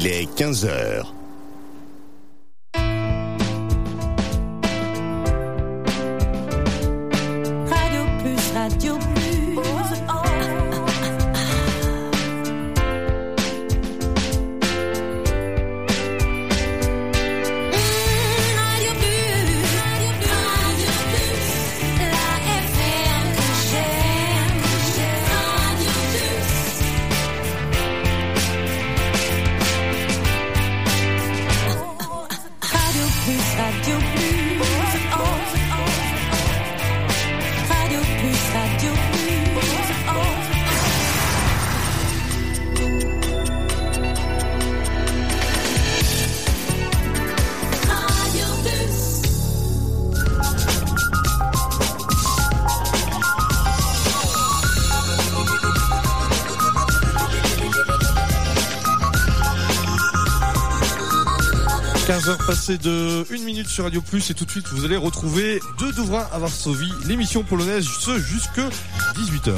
Il est 15h. Radio Plus. Passé de 1 minute sur Radio Plus et tout de suite vous allez retrouver De Douvrin à Varsovie, l'émission polonaise jusque 18h.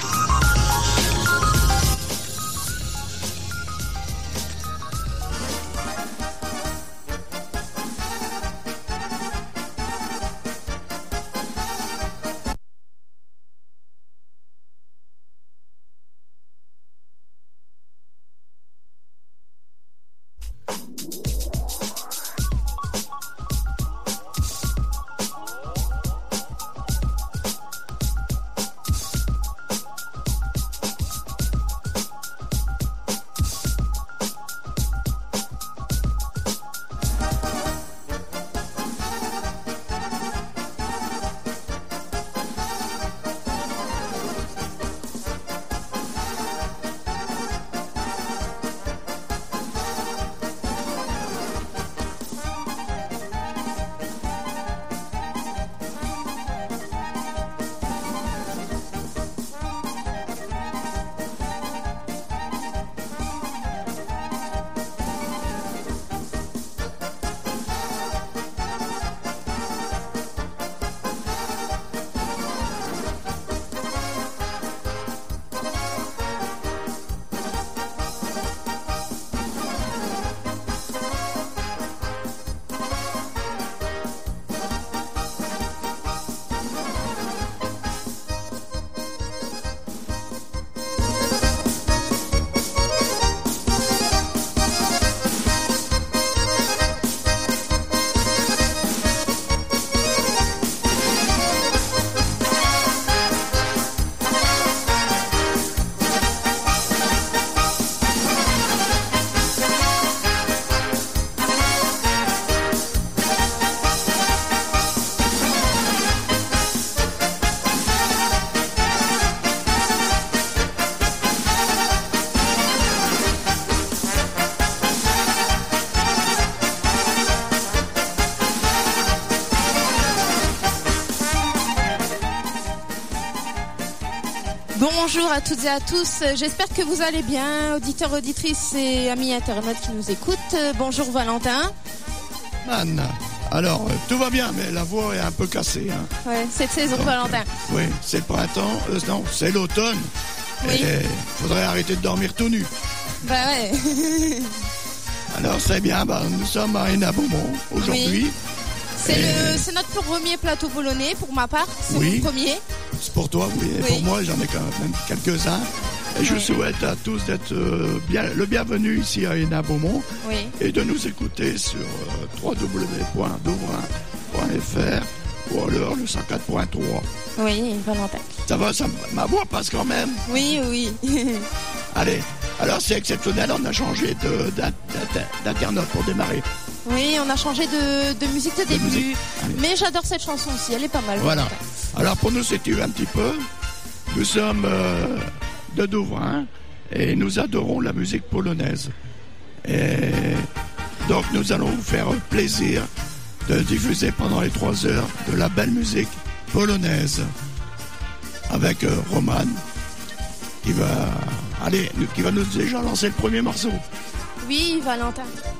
Bonjour à toutes et à tous, j'espère que vous allez bien, auditeurs, auditrices et amis internet qui nous écoutent. Bonjour Valentin. Man, alors tout va bien, mais la voix est un peu cassée. Hein. Ouais, cette saison donc, Valentin. Oui, c'est le printemps, non, c'est l'automne. Oui. Et faudrait arrêter de dormir tout nu. Bah ouais. Alors c'est bien, nous sommes à Hénin-Beaumont aujourd'hui. Oui. C'est notre premier plateau polonais pour ma part, c'est oui. mon premier. C'est pour toi, oui. Et pour moi, j'en ai quand même quelques-uns. Et je souhaite à tous d'être le bienvenu ici à Hénin-Beaumont et de nous écouter sur www.douvrin.fr ou alors le 104.3. Oui, Valentin. Ça va, ma voix passe quand même. Oui, oui. Allez, alors c'est exceptionnel, on a changé d'internaute pour démarrer. Oui, on a changé de musique de début. Mais j'adore cette chanson aussi, elle est pas mal. Voilà. Valentin. Alors pour nous situer un petit peu, nous sommes de Douvrin et nous adorons la musique polonaise. Et donc nous allons vous faire plaisir de diffuser pendant les 3 heures de la belle musique polonaise avec Roman qui va nous déjà lancer le premier morceau. Oui, Valentin.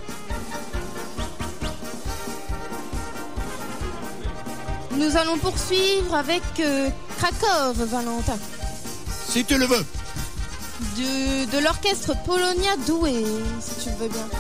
Nous allons poursuivre avec Krakow, Valentin. Si tu le veux. de l'orchestre Polonia Douai, si tu le veux bien.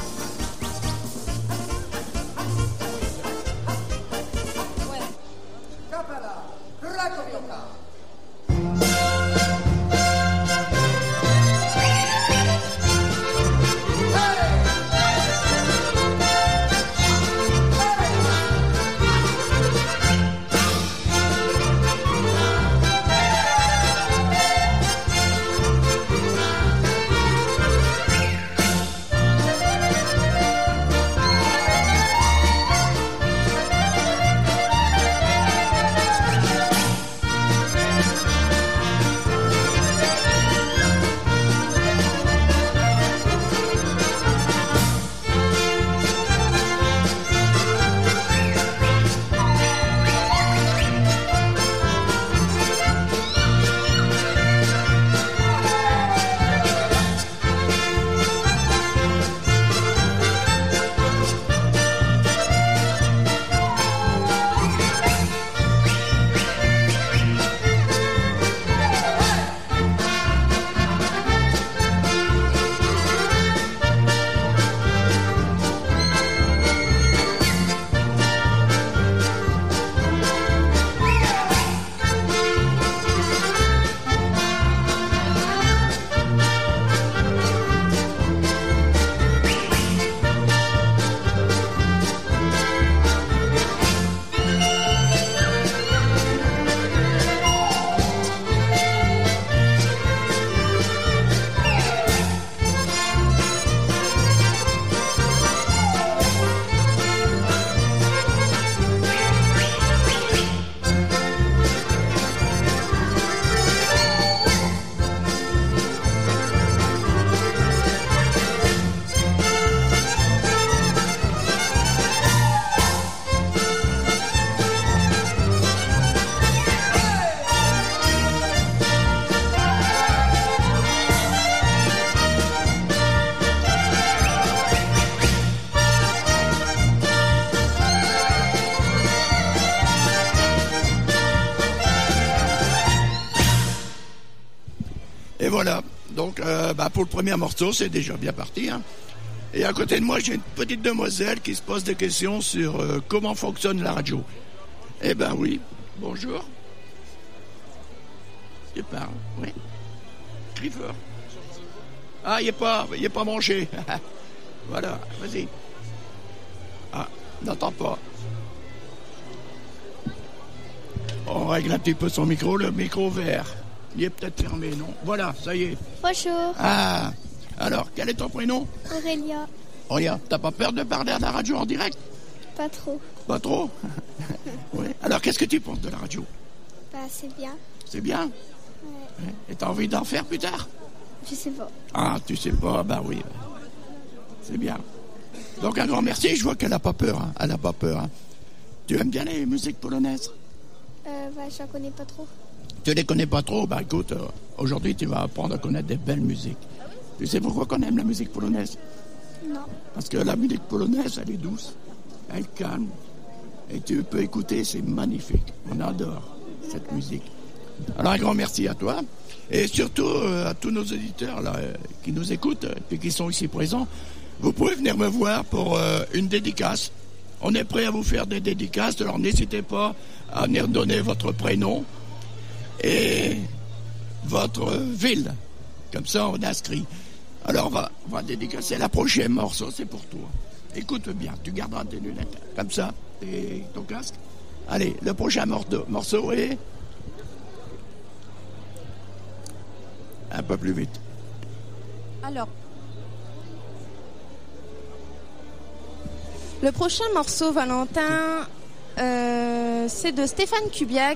Et voilà, donc pour le premier morceau, c'est déjà bien parti. Hein. Et à côté de moi, j'ai une petite demoiselle qui se pose des questions sur comment fonctionne la radio. Eh ben oui, bonjour. Tu parles, oui. Crie fort. Ah, il n'est pas mangé. Voilà, vas-y. Ah, n'entends pas. On règle un petit peu son micro, le micro vert. Il est peut-être fermé, non? Voilà, ça y est. Bonjour. Ah, alors, quel est ton prénom? Aurélia. Aurélia, t'as pas peur de parler à la radio en direct? Pas trop. Pas trop? Oui. Alors, qu'est-ce que tu penses de la radio? Bah, c'est bien. C'est bien? Ouais. Et t'as envie d'en faire plus tard? Je sais pas. Ah, tu sais pas, bah oui. C'est bien. Donc, un grand merci, je vois qu'elle a pas peur. Hein. Elle a pas peur. Hein. Tu aimes bien les musiques polonaises? Bah, j'en connais pas trop. Tu les connais pas trop? Bah écoute, aujourd'hui tu vas apprendre à connaître des belles musiques. Tu sais pourquoi qu'on aime la musique polonaise? Non. Parce que la musique polonaise, elle est douce, elle calme, et tu peux écouter, c'est magnifique. On adore cette musique. Alors un grand merci à toi, et surtout à tous nos auditeurs là, qui nous écoutent, et qui sont ici présents. Vous pouvez venir me voir pour une dédicace. On est prêt à vous faire des dédicaces, alors n'hésitez pas à venir donner votre prénom et votre ville. Comme ça, on inscrit. Alors, on va dédicacer la prochaine morceau, c'est pour toi. Écoute bien, tu garderas tes lunettes. Comme ça, et ton casque. Allez, le prochain morceau est... Un peu plus vite. Alors, le prochain morceau, Valentin, c'est de Stéphane Kubiak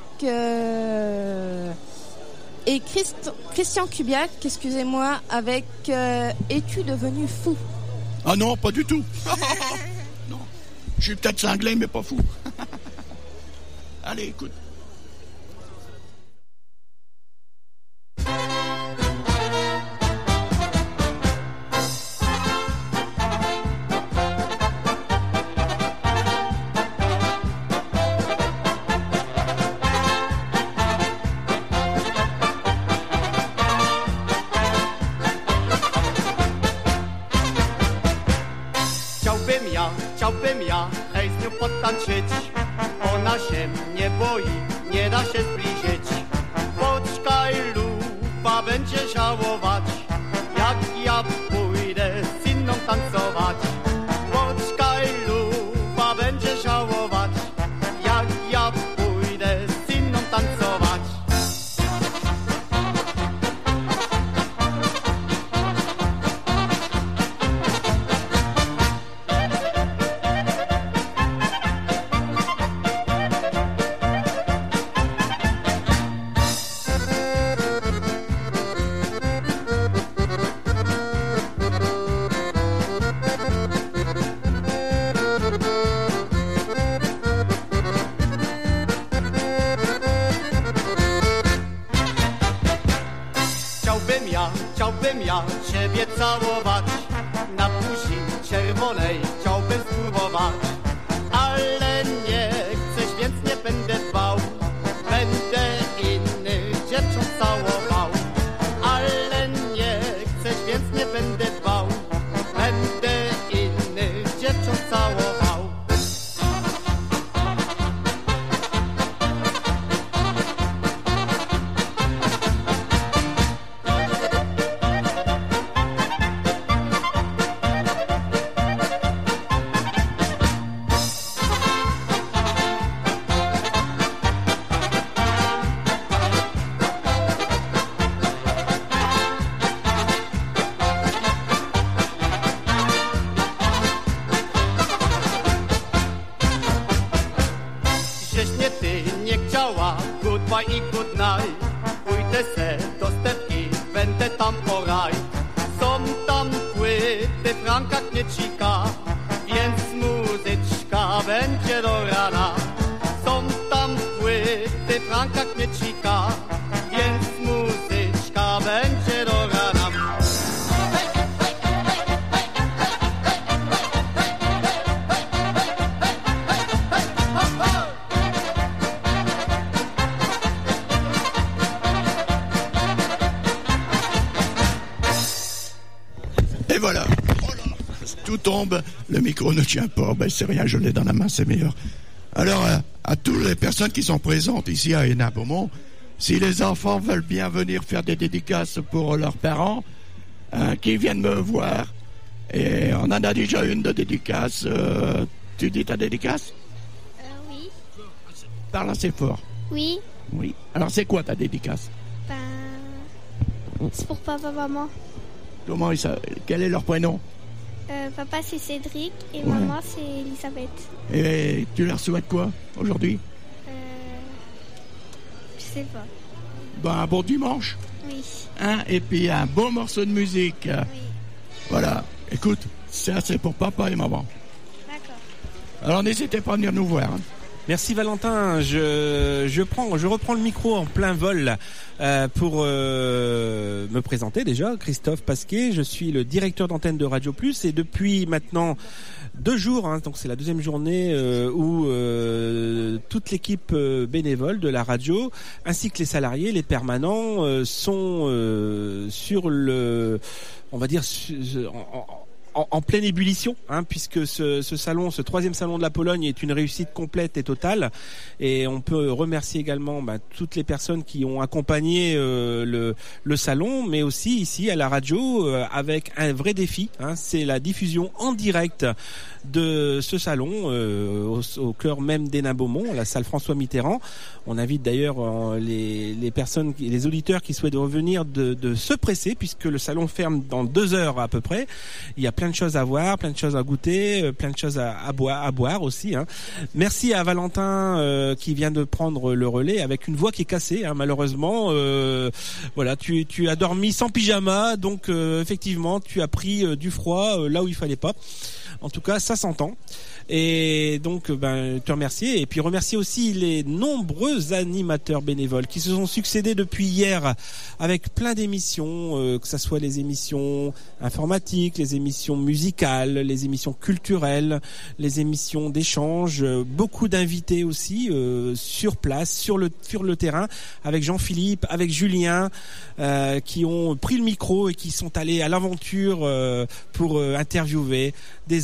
et Christian Kubiak, excusez-moi, avec Es-tu devenu fou? Ah non, pas du tout. Non, je suis peut-être cinglé, mais pas fou. Allez, écoute. nie boi, nie da się zbliżyć. Poczekaj, lupa będzie żałować, jak ja pójdę z inną tancować. Poczekaj, lupa będzie żałować, jak ja pójdę z inną tancować. Chciałbym ja ciebie całować, na buzi czerwonej chciałbym spróbować. Ale nie chcesz, więc nie będę dbał, będę innych dziewcząt całował. Ale nie chcesz, więc nie będę dbał, będę innych dziewcząt całował. Goodbye i good night, pójdę se do stepki, będę tam poraj. Są tam płyty Franka Kniecika, więc muzyczka będzie do rana. Są tam płyty Franka Kniecika, więc muzyczka będzie do rana. Et voilà. Tout tombe, le micro ne tient pas. Ben c'est rien, je l'ai dans la main, c'est meilleur. Alors, à toutes les personnes qui sont présentes ici à Hénin-Beaumont, si les enfants veulent bien venir faire des dédicaces pour leurs parents, qui viennent me voir, et on en a déjà une de dédicace. Tu dis ta dédicace? Oui. Parle assez fort. Oui. Oui. Alors, c'est quoi ta dédicace? C'est pour papa, maman. Comment quel est leur prénom? Papa, c'est Cédric et maman, c'est Elisabeth. Et tu leur souhaites quoi aujourd'hui? Je sais pas. Ben, un bon dimanche. Oui. Et puis un bon morceau de musique. Oui. Voilà. Écoute, ça c'est pour papa et maman. D'accord. Alors n'hésitez pas à venir nous voir. Merci Valentin, je reprends le micro en plein vol pour me présenter déjà. Christophe Pasquet, je suis le directeur d'antenne de Radio Plus et depuis maintenant 2 jours, donc c'est la 2e journée où toute l'équipe bénévole de la radio ainsi que les salariés, les permanents sont sur le, on va dire en pleine ébullition, puisque ce salon, ce 3e salon de la Pologne est une réussite complète et totale. Et on peut remercier également toutes les personnes qui ont accompagné le salon, mais aussi ici à la radio avec un vrai défi. C'est la diffusion en direct de ce salon au cœur même d'Hénin-Beaumont, la salle François Mitterrand. On invite d'ailleurs les personnes, les auditeurs qui souhaitent revenir de se presser, puisque le salon ferme dans 2 heures à peu près. Il y a plein de choses à voir, plein de choses à goûter, plein de choses à boire aussi. Merci à Valentin qui vient de prendre le relais avec une voix qui est cassée, malheureusement. Voilà, tu as dormi sans pyjama, donc effectivement tu as pris du froid là où il fallait pas. En tout cas, ça s'entend. Et donc, te remercier. Et puis remercier aussi les nombreux animateurs bénévoles qui se sont succédés depuis hier avec plein d'émissions, que ce soit les émissions informatiques, les émissions musicales, les émissions culturelles, les émissions d'échange, beaucoup d'invités aussi sur place, sur le terrain, avec Jean-Philippe, avec Julien, qui ont pris le micro et qui sont allés à l'aventure pour interviewer des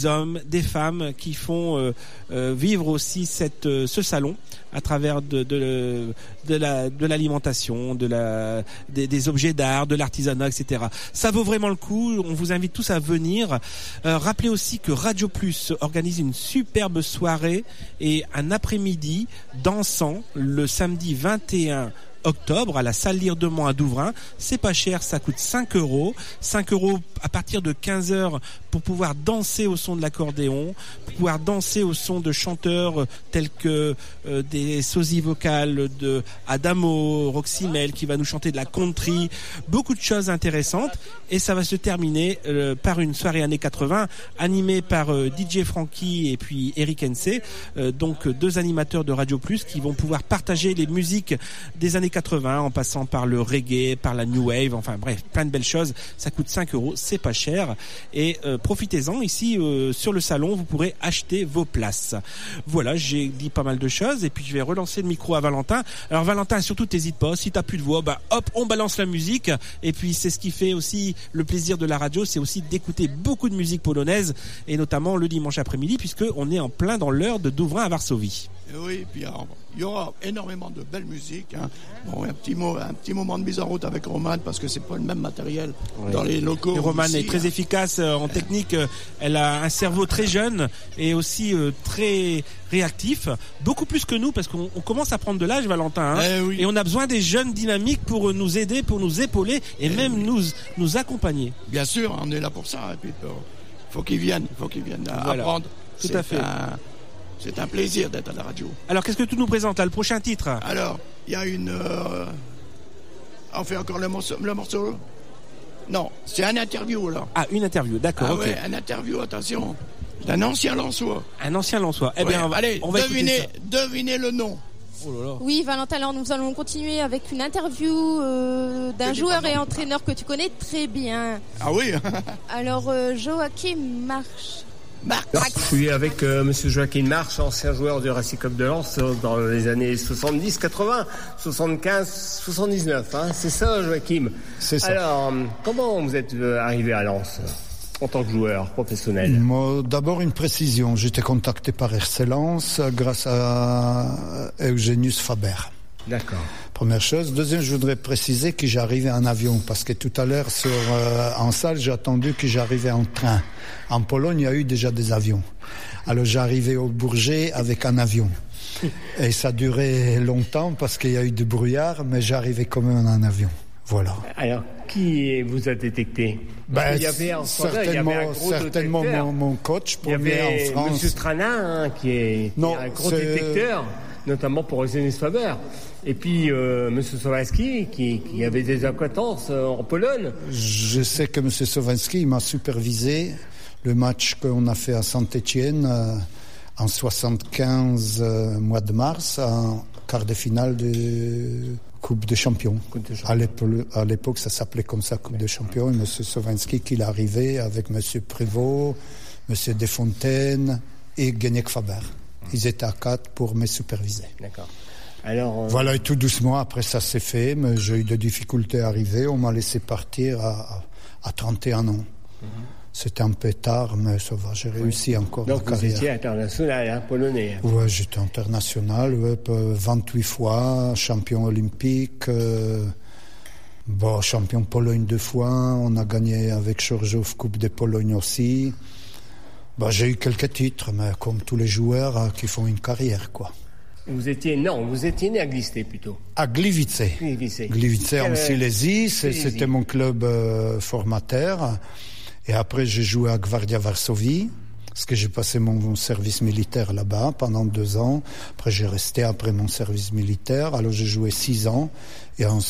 des hommes, des femmes qui font vivre aussi ce salon à travers de l'alimentation, des objets d'art, de l'artisanat, etc. Ça vaut vraiment le coup. On vous invite tous à venir. Rappelez aussi que Radio Plus organise une superbe soirée et un après-midi dansant le samedi 21 octobre à la salle Lirdemont à Douvrin. C'est pas cher, ça coûte 5 €. 5 € à partir de 15h pour pouvoir danser au son de l'accordéon, pour pouvoir danser au son de chanteurs tels que des sosies vocales de Adamo, Roxy Mel qui va nous chanter de la country, beaucoup de choses intéressantes, et ça va se terminer par une soirée années 80 animée par DJ Frankie et puis Eric Hensey, donc 2 animateurs de Radio Plus qui vont pouvoir partager les musiques des années 80 en passant par le reggae, par la new wave, enfin bref, plein de belles choses. Ça coûte 5 €, c'est pas cher, et profitez-en. Ici sur le salon vous pourrez acheter vos places. Voilà, j'ai dit pas mal de choses et puis je vais relancer le micro à Valentin. Alors Valentin, surtout t'hésites pas, si t'as plus de voix, hop, on balance la musique, et puis c'est ce qui fait aussi le plaisir de la radio, c'est aussi d'écouter beaucoup de musique polonaise, et notamment le dimanche après-midi, puisque on est en plein dans l'heure de Douvrin à Varsovie. Oui, puis il y aura énormément de belle musique. Bon, un petit moment de mise en route avec Romane, parce que c'est pas le même matériel dans les locaux. Romane est très efficace en technique. Elle a un cerveau très jeune et aussi très réactif, beaucoup plus que nous, parce qu'on commence à prendre de l'âge, Valentin. Oui. Et on a besoin des jeunes dynamiques pour nous aider, pour nous épauler et même nous accompagner. Bien sûr, on est là pour ça. Et puis, faut qu'ils viennent apprendre. Tout à fait. C'est un plaisir d'être à la radio. Alors, qu'est-ce que tu nous présentes là, le prochain titre? Alors, il y a une... on fait encore le morceau? Non, c'est un interview, là. Ah, une interview, d'accord. Ah ok. ouais, un interview, attention, d'un ancien Lensois. Un ancien Lensois. Eh bien, allez, on va devinez le nom. Oh là là. Oui, Valentin, alors nous allons continuer avec une interview d'un joueur et entraîneur que tu connais très bien. Ah oui. Alors, Joachim March. Je suis avec monsieur Joachim March, ancien joueur du Racing Club de Lens dans les années 70, 80, 75, 79. C'est ça, Joachim? C'est ça. Alors, comment vous êtes arrivé à Lens en tant que joueur professionnel? D'abord une précision, j'étais contacté par RC Lens grâce à Eugenius Faber. D'accord. Première chose. Deuxième, je voudrais préciser que j'arrivais en avion, parce que tout à l'heure en salle, j'ai attendu que j'arrivais en train. En Pologne, il y a eu déjà des avions. Alors j'arrivais au Bourget avec un avion. Et ça durait longtemps parce qu'il y a eu du brouillard, mais j'arrivais quand même en avion. Voilà. Alors, qui vous a détecté? Il y avait certainement mon coach pour venir en France. Monsieur Strana, qui est un gros détecteur, notamment pour Eugenius Faber. Et puis monsieur Sowański, qui avait des acquaintances en Pologne. Je sais que monsieur Sowański m'a supervisé le match qu'on a fait à Saint-Étienne en 75 mois de mars, en quart de finale de Coupe de Champions. À l'époque, ça s'appelait comme ça, Coupe de Champions. Et monsieur Sowański, qui est arrivé avec monsieur Prévost, monsieur Desfontaines et Gueniec Faber. Ils étaient à 4 pour me superviser. D'accord. Alors, voilà, et tout doucement, après ça s'est fait, mais j'ai eu des difficultés à arriver. On m'a laissé partir à 31 ans. C'était un peu tard, mais ça va, j'ai réussi encore ma carrière. Donc vous étiez international, polonais. Ouais, j'étais international, 28 fois, champion olympique, champion Pologne 2 fois, on a gagné avec Chorzów Coupe de Pologne aussi. J'ai eu quelques titres, mais comme tous les joueurs qui font une carrière, quoi. Vous étiez né à Glisté plutôt. À Gliwice. Gliwice en Silésie, c'était mon club formateur. Et après, j'ai joué à Gwardia Varsovie, parce que j'ai passé mon service militaire là-bas pendant 2 ans. Après, j'ai resté après mon service militaire. Alors, j'ai joué 6 ans. Et en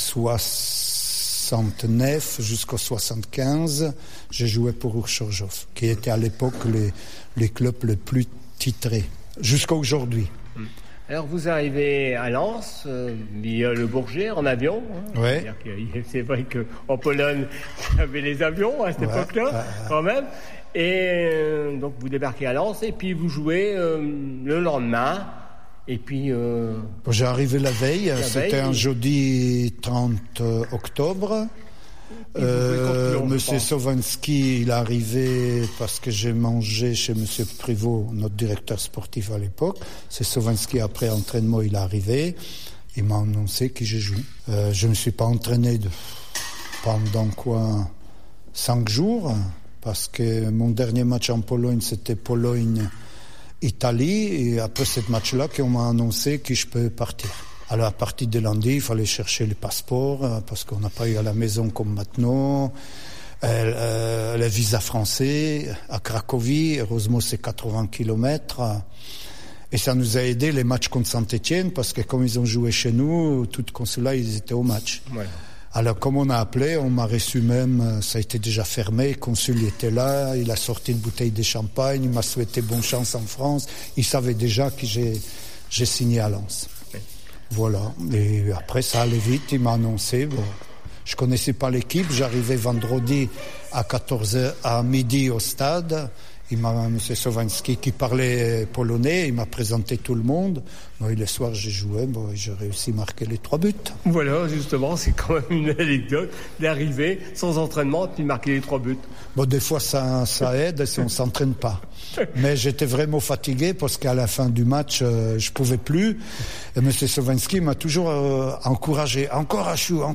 69 jusqu'au 75, j'ai joué pour Chorzów, qui était à l'époque les clubs les plus titrés, jusqu'à aujourd'hui. Alors vous arrivez à Lens via le Bourget en avion. Ouais. C'est vrai qu'en Pologne, il y avait les avions à cette époque-là, quand même. Et donc vous débarquez à Lens et puis vous jouez le lendemain. Et puis... J'ai arrivé la veille, c'était un jeudi 30 octobre. Monsieur Sovansky, il est arrivé parce que j'ai mangé chez Monsieur Privot, notre directeur sportif à l'époque. C'est Sovansky, après entraînement, il est arrivé. Il m'a annoncé que je joue. Je ne me suis pas entraîné pendant 5 jours, parce que mon dernier match en Pologne, c'était Pologne-Italie. Et après ce match-là, qu'on m'a annoncé que je peux partir. Alors à partir de lundi, il fallait chercher les passeports, parce qu'on n'a pas eu à la maison comme maintenant. Le visa français à Cracovie, heureusement c'est 80 km. Et ça nous a aidé les matchs contre Saint-Étienne, parce que comme ils ont joué chez nous, tout consulat, ils étaient au match. Ouais. Alors comme on a appelé, on m'a reçu même, ça a été déjà fermé, le consul était là, il a sorti une bouteille de champagne, il m'a souhaité bonne chance en France. Il savait déjà que j'ai signé à Lens. Voilà, et après ça allait vite, il m'a annoncé. Bon, je connaissais pas l'équipe, j'arrivais vendredi à 14h à midi au stade. M. Sovansky qui parlait polonais, il m'a présenté tout le monde. Bon, et le soir j'ai joué, j'ai réussi à marquer les 3 buts. Voilà, justement, c'est quand même une anecdote d'arriver sans entraînement et puis marquer les 3 buts. Bon, des fois ça aide si on s'entraîne pas. Mais j'étais vraiment fatigué parce qu'à la fin du match, je pouvais plus. Et M. Sovansky m'a toujours encouragé. Encore à chou.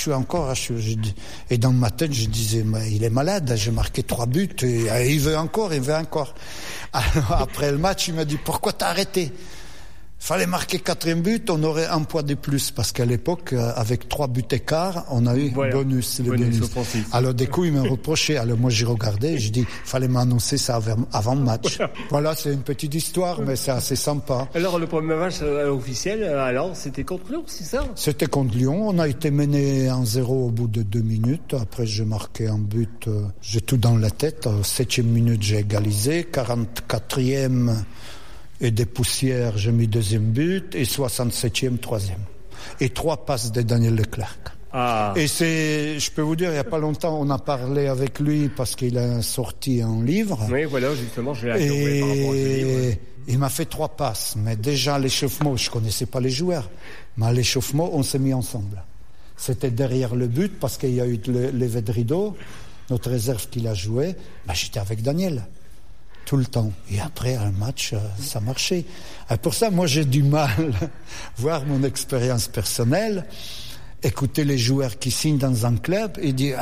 Et dans ma tête, je disais, mais il est malade, j'ai marqué 3 buts, et il veut encore. Alors, après le match, il m'a dit, pourquoi t'as arrêté? Fallait marquer 4e but, on aurait un point de plus, parce qu'à l'époque, avec 3 buts écart, on a eu le bonus. Alors, du coup, il m'a reproché. Alors, moi, j'ai regardé, j'ai dit, fallait m'annoncer ça avant le match. Voilà, c'est une petite histoire, mais c'est assez sympa. Alors, le premier match officiel, alors, c'était contre Lyon, c'est ça? C'était contre Lyon. On a été mené 1-0 au bout de 2 minutes. Après, j'ai marqué un but, j'ai tout dans la tête. 7e minute, j'ai égalisé. 44e, et des poussières, j'ai mis 2e but, et 67e, 3e. Et 3 passes de Daniel Leclerc. Ah. Et je peux vous dire, il n'y a pas longtemps, on a parlé avec lui parce qu'il a sorti un livre. Oui, voilà, justement, je l'ai adoré par rapport à ce livre. Il m'a fait 3 passes, mais déjà à l'échauffement, je connaissais pas les joueurs, mais à l'échauffement, on s'est mis ensemble. C'était derrière le but parce qu'il y a eu levé de rideau, notre réserve qui l'a joué, j'étais avec Daniel. Tout le temps. Et après, un match, ça marchait. Et pour ça, moi, j'ai du mal voir mon expérience personnelle, écouter les joueurs qui signent dans un club et dire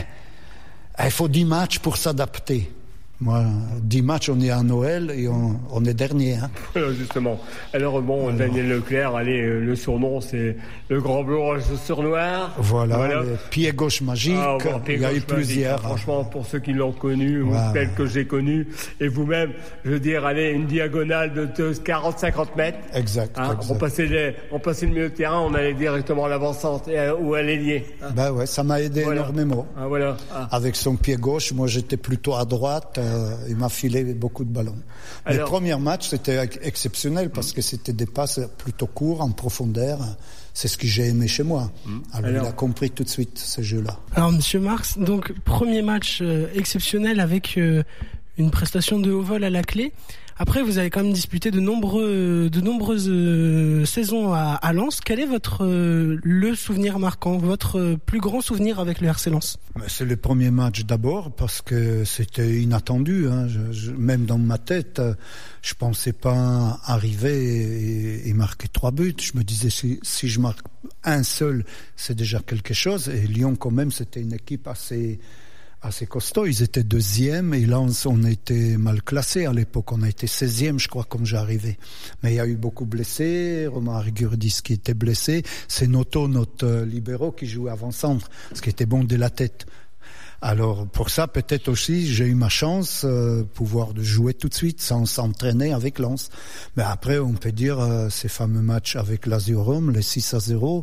il faut 10 matchs pour s'adapter. Moi, 10 matchs, on est à Noël et on est dernier. Hein. Justement. Alors bon, Daniel Leclerc, allez, le surnom, c'est le grand blond sur noir. Voilà. Le pied gauche magique. Il y a eu plusieurs. Franchement, pour ceux qui l'ont connu, ou celles que j'ai connues, et vous-même, je veux dire, allez, une diagonale de 40-50 mètres. Exact. On passait le milieu de terrain, on allait directement à l'avancante ou à l'ailier. Ça m'a aidé énormément. Avec son pied gauche, moi j'étais plutôt à droite. Il m'a filé beaucoup de ballons. Les premiers matchs, c'était exceptionnel parce que c'était des passes plutôt courtes, en profondeur. C'est ce que j'ai aimé chez moi. Alors, il a compris tout de suite ce jeu-là. Alors, Monsieur Marx, donc premier match exceptionnel avec une prestation de haut vol à la clé. Après, vous avez quand même disputé de nombreuses saisons à Lens. Quel est le souvenir marquant, votre plus grand souvenir avec le RC Lens? C'est le premier match d'abord parce que c'était inattendu. Hein. Même dans ma tête, je pensais pas arriver et marquer 3 buts. Je me disais si je marque un seul, c'est déjà quelque chose. Et Lyon, quand même, c'était une équipe assez costaud. Ils étaient 2e et Lens, on était mal classés à l'époque. On a été 16e, je crois, comme j'arrivais. Mais il y a eu beaucoup de blessés. Romain Rigurdis qui était blessé. C'est Noto, notre libéraux, qui jouait avant-centre, ce qui était bon de la tête. Alors, pour ça, peut-être aussi, j'ai eu ma chance pouvoir de jouer tout de suite sans s'entraîner avec Lens. Mais après, on peut dire ces fameux matchs avec Lazio Rome, les 6-0,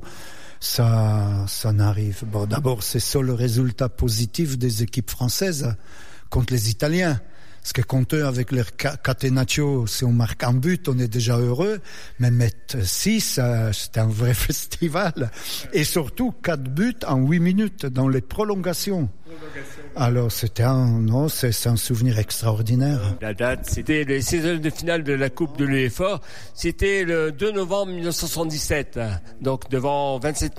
ça n'arrive. Bon, d'abord, c'est ça le résultat positif des équipes françaises contre les Italiens. Parce que quand eux, avec leur catenaccio, si on marque un but, on est déjà heureux. Mais mettre 6, c'était un vrai festival. Et surtout, 4 buts en 8 minutes dans les prolongations. Alors, c'est un souvenir extraordinaire. La date, c'était les 16e de finale de la Coupe de l'UEFA. C'était le 2 novembre 1977. Donc, devant 27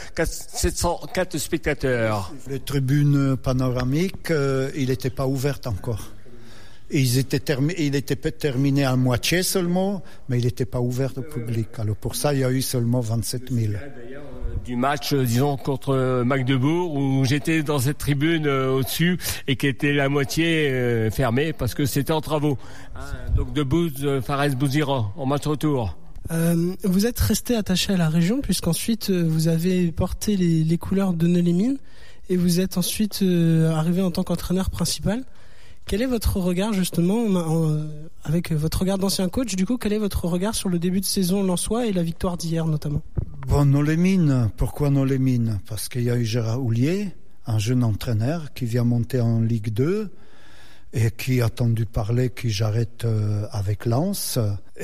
704 spectateurs. Les tribunes panoramiques, il n'était pas ouvert encore. Il était terminé à moitié seulement, mais il n'était pas ouvert au public. Alors pour ça, il y a eu seulement 27 000. Du match, disons, contre Magdebourg, où j'étais dans cette tribune au-dessus et qui était la moitié fermée parce que c'était en travaux. Donc de Fares-Bouziran, en match retour. Vous êtes resté attaché à la région puisqu'ensuite vous avez porté les couleurs de Nœux-les-Mines et vous êtes ensuite arrivé en tant qu'entraîneur principal. Quel est votre regard justement, avec votre regard d'ancien coach, du coup, quel est votre regard sur le début de saison lensois et la victoire d'hier notamment? Bon, Nœux-les-Mines, pourquoi Nœux-les-Mines? Parce qu'il y a eu Gérard Houllier, un jeune entraîneur qui vient monter en Ligue 2 et qui a entendu parler que j'arrête avec Lens.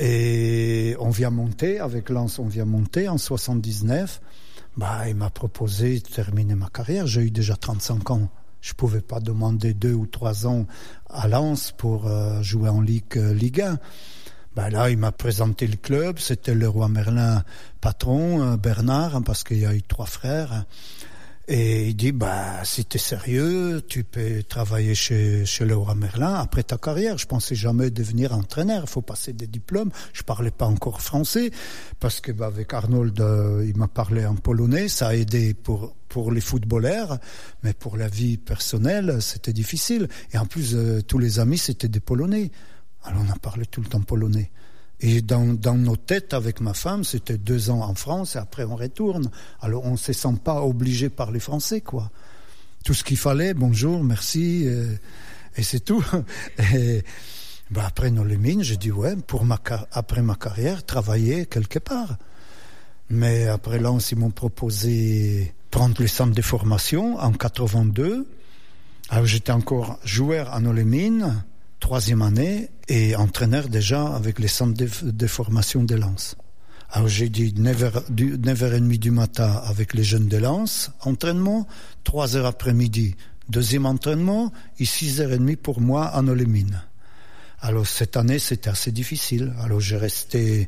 Et on vient monter, avec Lens, on vient monter en 79. Il m'a proposé de terminer ma carrière. J'ai eu déjà 35 ans. Je ne pouvais pas demander 2 ou 3 ans à Lens pour jouer en Ligue 1. Là, il m'a présenté le club. C'était Leroy Merlin patron, Bernard, parce qu'il y a eu 3 frères. Et il dit, si tu es sérieux, tu peux travailler chez Leroy Merlin après ta carrière. Je pensais jamais devenir entraîneur. Il faut passer des diplômes. Je parlais pas encore français parce que avec Arnold, il m'a parlé en polonais. Ça a aidé pour les footballeurs, mais pour la vie personnelle, c'était difficile. Et en plus, tous les amis, c'était des Polonais. Alors on a parlé tout le temps polonais. Et dans nos têtes, avec ma femme, c'était 2 ans en France et après on retourne. Alors on ne se sent pas obligé par les Français, quoi. Tout ce qu'il fallait, bonjour, merci, et c'est tout. Et après Nœux-les-Mines, j'ai dit après ma carrière, travailler quelque part. Mais après Lens, ils m'ont proposé prendre le centre de formation en 82. Alors j'étais encore joueur à Nœux-les-Mines, 3e année, et entraîneur déjà avec les centres de formation de Lens. Alors j'ai dit 9h30 du matin avec les jeunes de Lens, entraînement, 3h après-midi, 2e entraînement, et 6h30 pour moi à Nœux-les-Mines. Alors cette année, c'était assez difficile. Alors j'ai resté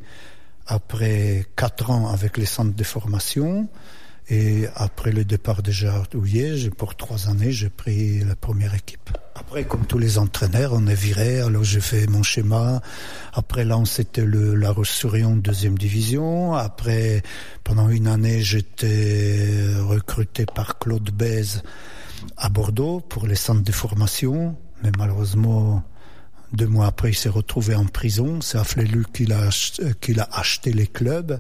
après 4 ans avec les centres de formation, et après le départ de Gérard Houllier, pour 3 années, j'ai pris la première équipe. Après, comme tous les entraîneurs, on est viré, alors j'ai fait mon schéma. Après, là, c'était la Roche-sur-Yon, 2e division. Après, pendant 1 année, j'étais recruté par Claude Bèze à Bordeaux pour les centres de formation. Mais malheureusement, 2 mois après, il s'est retrouvé en prison. C'est Afflelu qu'il a acheté les clubs.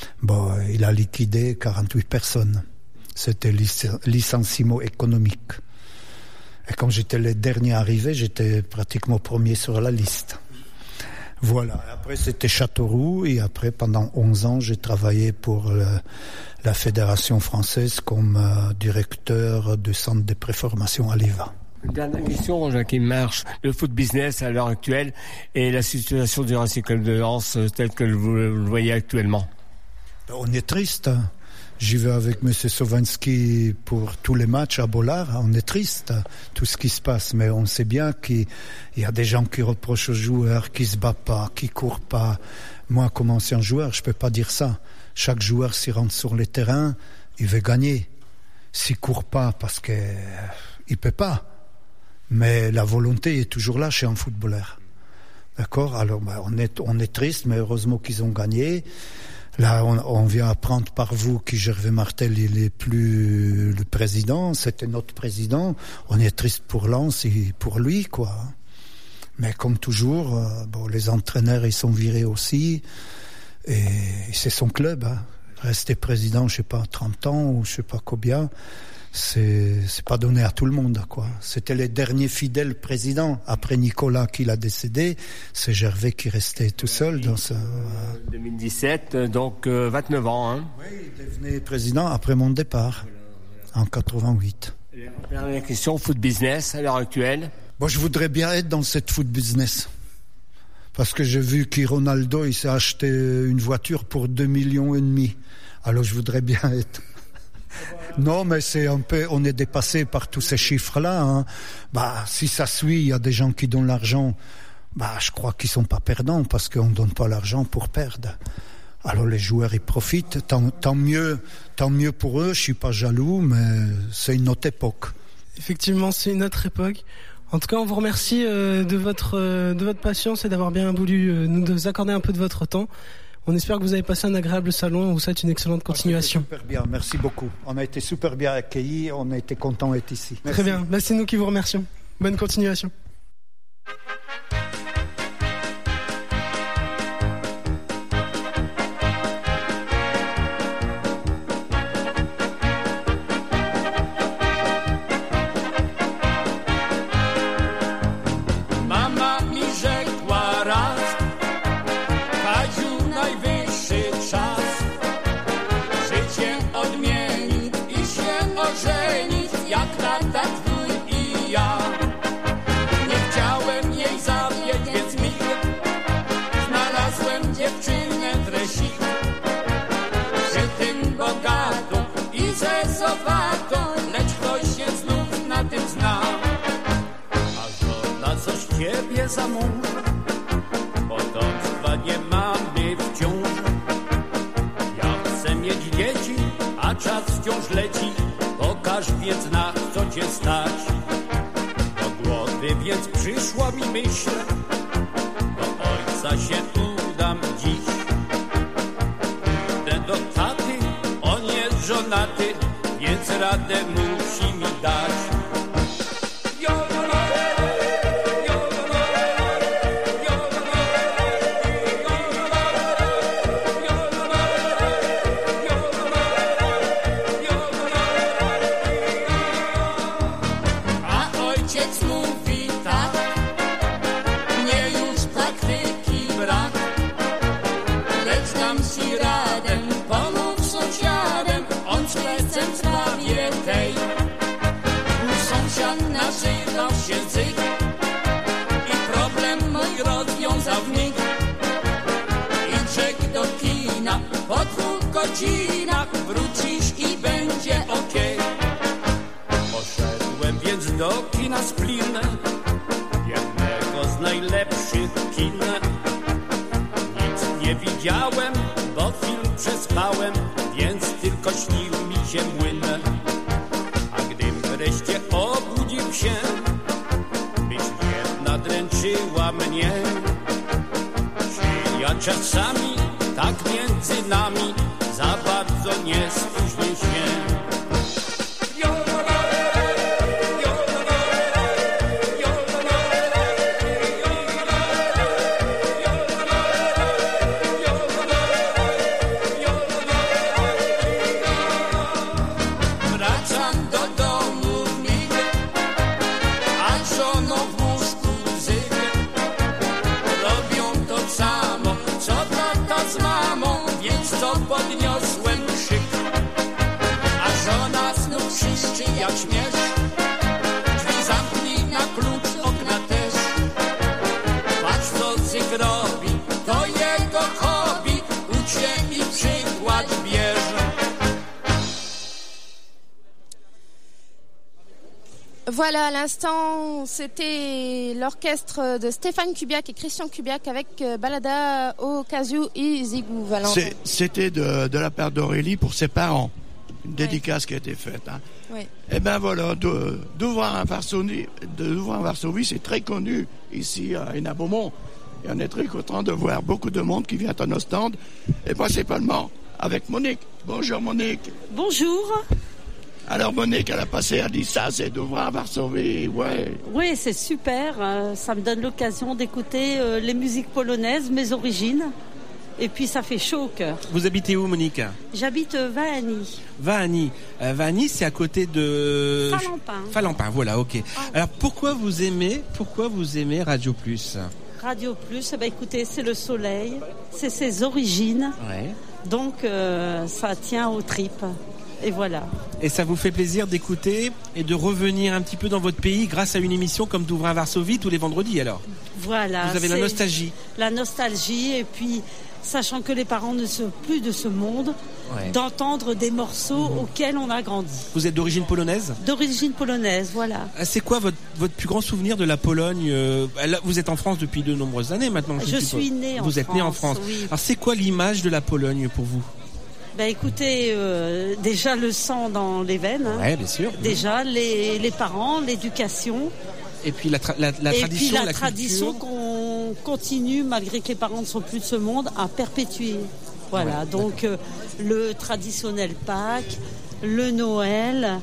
Il a liquidé 48 personnes. C'était licenciement économique. Et quand j'étais le dernier arrivé, j'étais pratiquement premier sur la liste. Voilà. Après, c'était Châteauroux. Et après, pendant 11 ans, j'ai travaillé pour la Fédération française comme directeur du centre de préformation à l'IVA. Dernière question, Joachim Marche. Le foot business à l'heure actuelle et la situation du Racing Club de Lens telle que vous le voyez actuellement. On est triste. J'y vais avec M. Sovansky pour tous les matchs à Bollard. On est triste, tout ce qui se passe. Mais on sait bien qu'il y a des gens qui reprochent aux joueurs, qui se battent pas, qui courent pas. Moi, comme ancien joueur, je peux pas dire ça. Chaque joueur, s'il rentre sur le terrain, il veut gagner. S'il court pas, parce que il peut pas. Mais la volonté est toujours là chez un footballeur. D'accord? Alors, on est triste, mais heureusement qu'ils ont gagné. Là, on vient apprendre par vous que Gervais Martel, il est plus le président. C'était notre président. On est triste pour Lens et pour lui, quoi. Mais comme toujours, les entraîneurs, ils sont virés aussi. Et c'est son club, hein. Rester président, je sais pas, 30 ans ou je sais pas combien. C'est pas donné à tout le monde, quoi. C'était les derniers fidèles présidents. Après Nicolas qui l'a décédé, c'est Gervais qui restait tout seul dans ce... 2017, donc 29 ans, hein. Oui, il est devenu président après mon départ, en 88. Dernière question, foot business à l'heure actuelle. Bon, je voudrais bien être dans cette food business. Parce que j'ai vu que Ronaldo, il s'est acheté une voiture pour 2,5 millions. Alors je voudrais bien être. Non, mais c'est un peu, on est dépassé par tous ces chiffres-là. Hein. Bah, si ça suit, il y a des gens qui donnent l'argent. Bah, je crois qu'ils sont pas perdants parce qu'on donne pas l'argent pour perdre. Alors les joueurs, ils profitent. Tant mieux pour eux. Je suis pas jaloux, mais c'est une autre époque. Effectivement, c'est une autre époque. En tout cas, on vous remercie de votre patience et d'avoir bien voulu nous accorder un peu de votre temps. On espère que vous avez passé un agréable salon et on vous souhaite une excellente continuation. Super bien, merci beaucoup. On a été super bien accueillis, on a été contents d'être ici. Merci. Très bien, c'est nous qui vous remercions. Bonne continuation. Lecz ktoś się znów na tym zna. A żona coś ciebie za mąż, potomstwa nie mamy wciąż. Ja chcę mieć dzieci, a czas wciąż leci. Pokaż więc na co cię stać. Do głowy więc przyszła mi myśl, do ojca się udam dziś. Idę do taty, on jest żonaty, więc radę musi mi dać. A ojciec mówi tak, nie już praktyki brak, lecz dam ci radę, pomóc sąsiadem, on z plecem sprawie tej. Sąsiad nazywał się Zyk i problem mój rozwiązał w mig. I rzekł do kina, po 2 godzinach wrócisz i będzie okej. Poszedłem więc do kina Splin, jednego z najlepszych kin. Nic nie widziałem, bo film przespałem, więc tylko śnił mi się młyn. A gdym wreszcie obudził się, myśl jedna dręczyła mnie. Czy ja czasami tak między nami za bardzo nie spóźnię się? Podniosłem krzyk, a żona znów krzyczy jak śmiesz. Drzwi zamknij na klucz, okna też. Patrz co Zyk robi, to jego hobby. Ucz się i przykład bierze. Voilà, à l'instant, c'était l'orchestre de Stéphane Kubiak et Christian Kubiak avec Balada au Kazoo et Zigou Valentin. C'était de la part d'Aurélie pour ses parents. Une dédicace qui a été faite. Hein. Oui. Et ben voilà, d'ouvrir un Varsovie, c'est très connu ici à Hénin-Beaumont. Et on est très content de voir beaucoup de monde qui vient à nos stands. Et principalement avec Monique. Bonjour Monique. Bonjour. Alors Monique, elle a passé, elle dit ça, c'est d'ouvrir à Varsovie, ouais. Oui, c'est super. Ça me donne l'occasion d'écouter les musiques polonaises, mes origines. Et puis ça fait chaud au cœur. Vous habitez où, Monique ? J'habite Vaani. Vaani. Vaani, c'est à côté de... Falampin. Falampin, voilà, ok. Alors pourquoi vous aimez Radio Plus ? Radio Plus, écoutez, c'est le soleil, c'est ses origines. Ouais. Donc ça tient aux tripes. Et voilà. Et ça vous fait plaisir d'écouter et de revenir un petit peu dans votre pays grâce à une émission comme Douvrin Varsovie tous les vendredis alors. Voilà. Vous avez la nostalgie. La nostalgie et puis sachant que les parents ne sont plus de ce monde, d'entendre des morceaux auxquels on a grandi. Vous êtes d'origine polonaise ? D'origine polonaise, voilà. C'est quoi votre plus grand souvenir de la Pologne ? Là, vous êtes en France depuis de nombreuses années maintenant. Je suis née en France. Vous êtes née en France. Oui. Alors c'est quoi l'image de la Pologne pour vous ? Écoutez, déjà le sang dans les veines. Hein. Ouais, bien sûr. Déjà les parents, l'éducation. Et puis la tradition, la tradition qu'on continue, malgré que les parents ne sont plus de ce monde, à perpétuer. Voilà, donc le traditionnel Pâques, le Noël,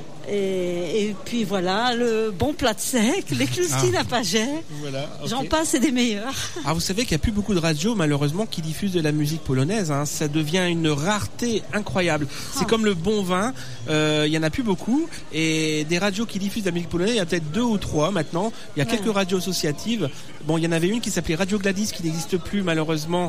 et puis voilà, le bon plat de sec, les cloustines à Paget, j'en passe et des meilleurs. Alors vous savez qu'il n'y a plus beaucoup de radios malheureusement qui diffusent de la musique polonaise, hein. Ça devient une rareté incroyable. C'est comme le bon vin, il n'y en a plus beaucoup, et des radios qui diffusent de la musique polonaise, il y a peut-être 2 ou 3 maintenant. Il y a quelques radios associatives. Bon, il y en avait une qui s'appelait Radio Gladys qui n'existe plus malheureusement,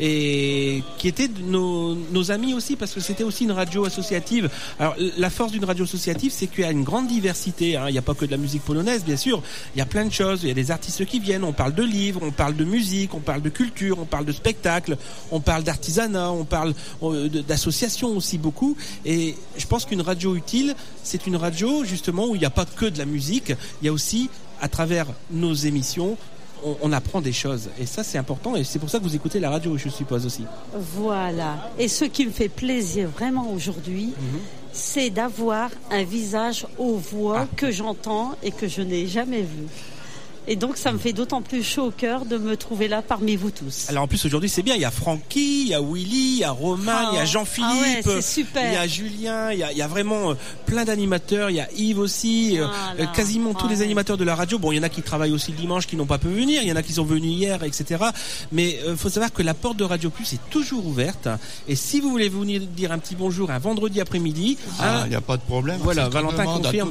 et qui était nos amis aussi, parce que c'était aussi une radio associative. Alors la force d'une radio associative, c'est qu'il y a une grande diversité, hein. Il n'y a pas que de la musique polonaise, bien sûr. Il y a plein de choses. Il y a des artistes qui viennent. On parle de livres, on parle de musique, on parle de culture, on parle de spectacle, on parle d'artisanat, on parle d'associations aussi beaucoup. Et je pense qu'une radio utile, c'est une radio justement où il n'y a pas que de la musique. Il y a aussi, à travers nos émissions, on apprend des choses. Et ça, c'est important. Et c'est pour ça que vous écoutez la radio, je suppose aussi. Voilà. Et ce qui me fait plaisir vraiment aujourd'hui, c'est d'avoir un visage aux voix que j'entends et que je n'ai jamais vu. Et donc ça me fait d'autant plus chaud au cœur de me trouver là parmi vous tous. Alors en plus aujourd'hui c'est bien, il y a Francky, il y a Willy, il y a Roman, il y a Jean-Philippe, c'est super. Il y a Julien, il y a vraiment plein d'animateurs, il y a Yves aussi, quasiment tous les animateurs de la radio. Bon, il y en a qui travaillent aussi le dimanche, qui n'ont pas pu venir, il y en a qui sont venus hier, etc. Mais faut savoir que la porte de Radio Plus est toujours ouverte. Et si vous voulez venir dire un petit bonjour un vendredi après-midi, il n'y a pas de problème. Voilà, Valentin confirme.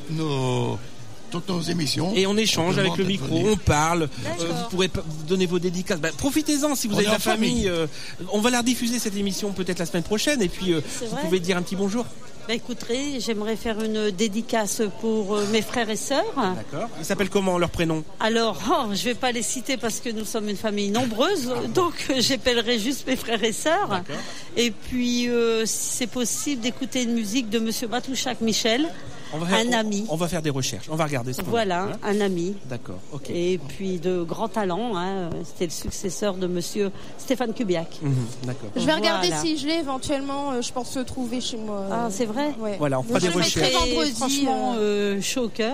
Toutes nos émissions. Et on échange avec le micro, on parle. Vous pourrez donner vos dédicaces. Profitez-en si vous avez de la famille. On va la rediffuser cette émission peut-être la semaine prochaine. Et puis vous pouvez dire un petit bonjour. Écoutez, j'aimerais faire une dédicace pour mes frères et sœurs. D'accord. Ils s'appellent comment, leur prénom ? Alors, je vais pas les citer parce que nous sommes une famille nombreuse, donc j'appellerai juste mes frères et sœurs. D'accord. Et puis, si c'est possible, d'écouter une musique de Monsieur Matouchak Michel. Un ami. On va faire des recherches, on va regarder ce Voilà, un ami. D'accord, ok. Et puis de grand talent, hein, c'était le successeur de Monsieur Stéphane Kubiak. D'accord. Je vais regarder si je l'ai éventuellement, je pense le trouver chez moi. Ah, c'est vrai ? Ouais. Voilà, on fera des recherches. Vendredi, franchement, chaud au cœur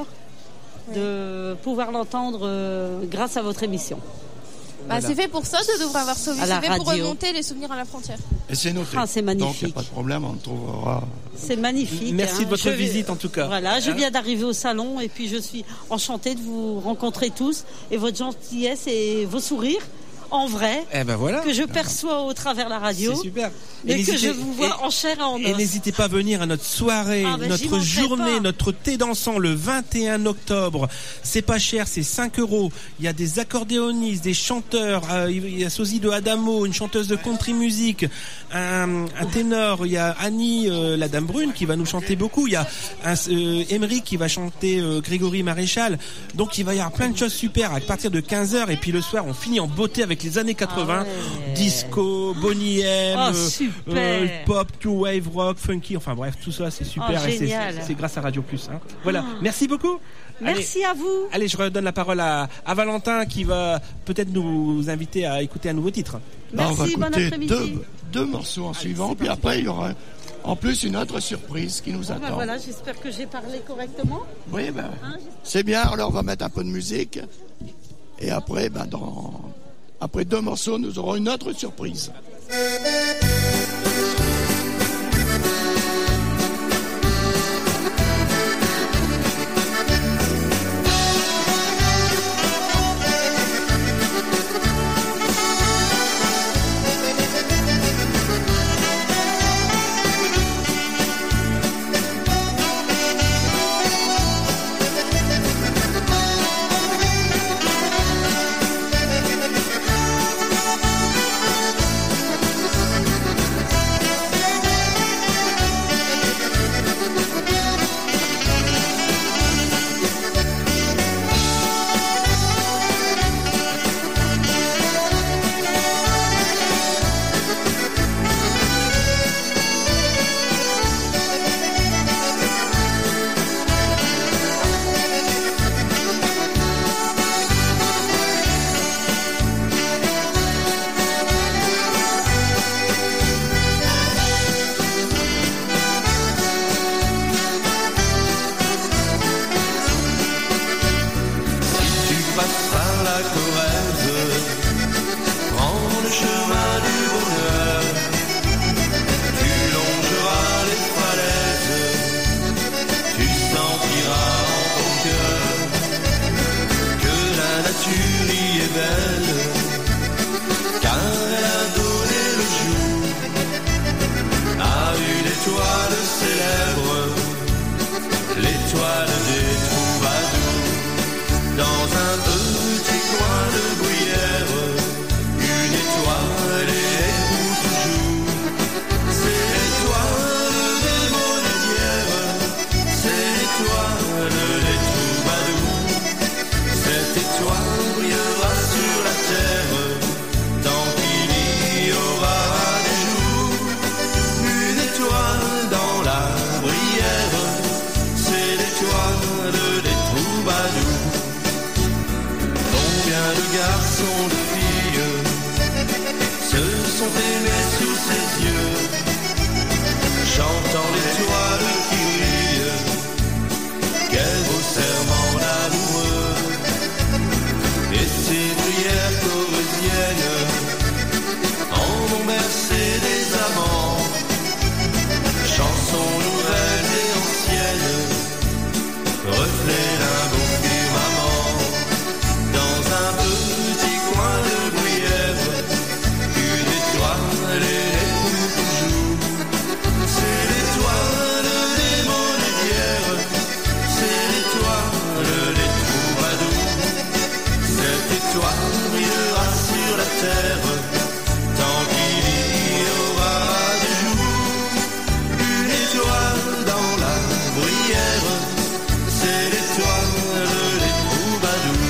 de pouvoir l'entendre grâce à votre émission. Voilà. C'est fait pour ça de Douvrin Varsovie, c'est fait pour remonter les souvenirs à la frontière. Et c'est noté. C'est magnifique. Donc il n'y a pas de problème, on trouvera. C'est magnifique. Merci de votre visite en tout cas. Voilà, je viens d'arriver au salon et puis je suis enchantée de vous rencontrer tous et votre gentillesse et vos sourires. En vrai, que je perçois au travers la radio. C'est super. Et que je vous vois en chair et en os. Et n'hésitez pas à venir à notre soirée, notre journée, notre thé dansant le 21 octobre. C'est pas cher, c'est 5 €. Il y a des accordéonistes, des chanteurs. Il y a Sosie de Adamo, une chanteuse de country music, un ténor. Il y a Annie, la Dame Brune, qui va nous chanter beaucoup. Il y a Emery qui va chanter Grégory Maréchal. Donc il va y avoir plein de choses super à partir de 15h. Et puis le soir, on finit en beauté avec les années 80, disco, Boney M, pop, new wave, rock, funky, enfin bref, tout ça c'est super et c'est grâce à Radio Plus. Hein. Voilà, merci beaucoup. Merci à vous. Allez, je redonne la parole à Valentin qui va peut-être nous inviter à écouter un nouveau titre. Merci, on va écouter bon après-midi. deux morceaux en suivant, puis après il y aura en plus une autre surprise qui nous attend. Voilà, j'espère que j'ai parlé correctement. Oui, c'est bien, alors on va mettre un peu de musique et après, après 2 morceaux, nous aurons une autre surprise. chanson nouvelle et ancienne, reflet d'un bon firmament, dans un petit coin de bruyère, une étoile est pour toujours. C'est l'étoile des monédières, c'est l'étoile des troubadours. Cette étoile brillera sur la terre tant qu'il y aura des jours. Une étoile dans la bruyère, c'est l'étoile des troubadours.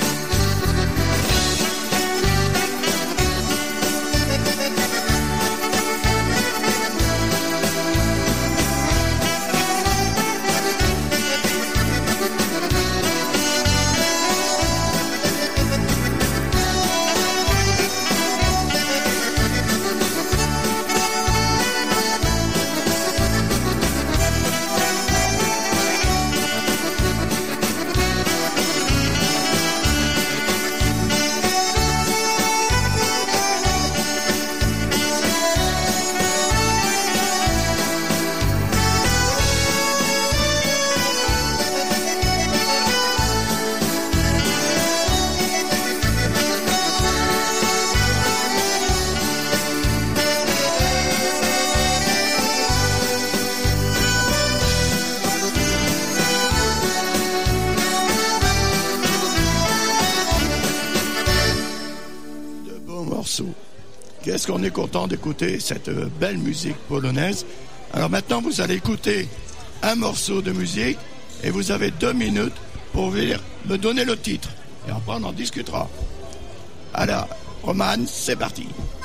Qu'est-ce qu'on est content d'écouter cette belle musique polonaise. Alors maintenant, vous allez écouter un morceau de musique et vous avez 2 minutes pour venir me donner le titre. Et après, on en discutera. Alors, Roman, c'est parti.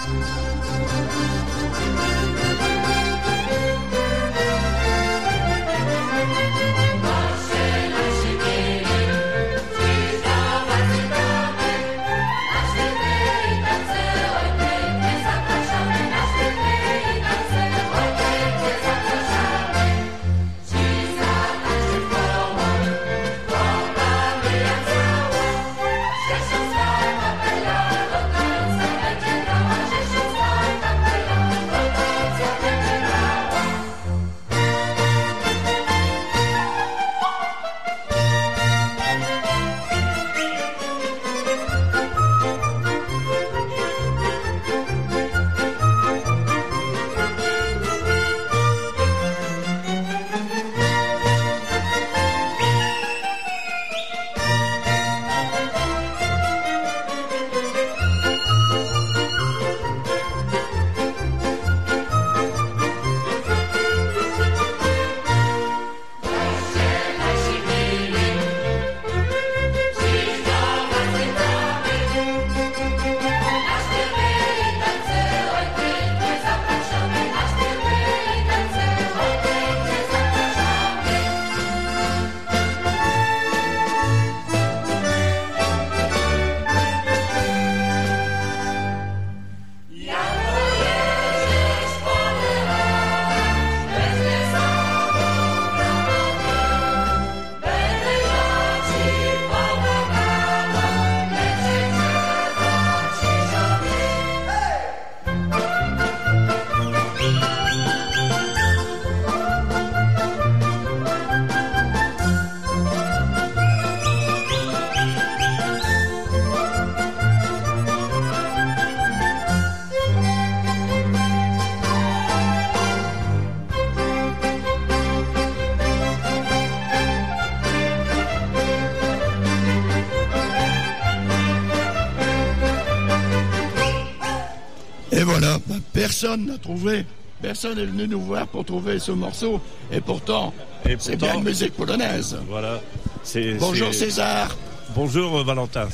Et voilà, personne n'a trouvé, personne n'est venu nous voir pour trouver ce morceau. Et pourtant, c'est bien une musique polonaise. Voilà. Bonjour César. Bonjour Valentin.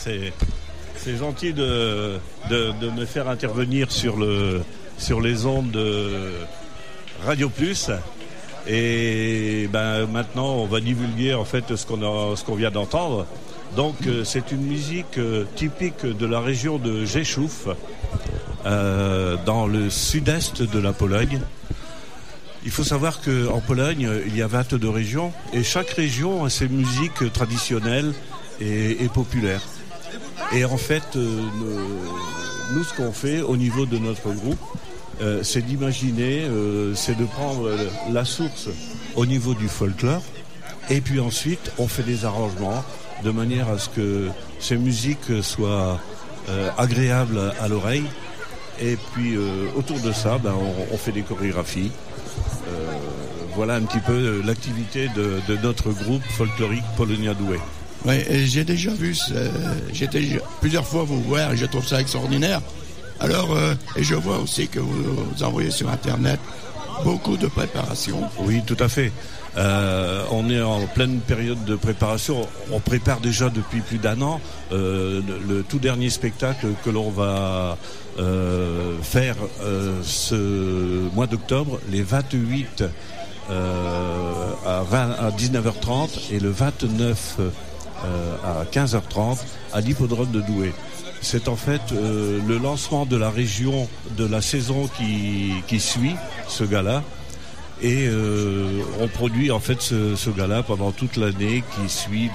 C'est gentil de me faire intervenir sur les ondes de Radio Plus. Et maintenant, on va divulguer en fait ce qu'on vient d'entendre. Donc, c'est une musique typique de la région de Rzeszów, dans le sud-est de la Pologne. Il faut savoir qu'en Pologne, il y a 22 régions et chaque région a ses musiques traditionnelles et populaires. Et en fait, nous, ce qu'on fait au niveau de notre groupe, c'est d'imaginer, c'est de prendre la source au niveau du folklore, et puis ensuite on fait des arrangements de manière à ce que ces musiques soient agréables à l'oreille, et puis autour de ça, on fait des chorégraphies. Voilà un petit peu l'activité de notre groupe folklorique Polonia Douai. Oui, et j'ai déjà vu, plusieurs fois vous voir, et je trouve ça extraordinaire. Alors, et je vois aussi que vous envoyez sur Internet beaucoup de préparation. Oui, tout à fait. On est en pleine période de préparation. On prépare déjà depuis plus d'1 an le tout dernier spectacle que l'on va faire ce mois d'octobre, les 28 à 19h30 et le 29 à 15h30 à l'hippodrome de Douai. C'est en fait le lancement de la région de la saison qui suit ce gala, et on produit en fait ce gala pendant toute l'année qui suit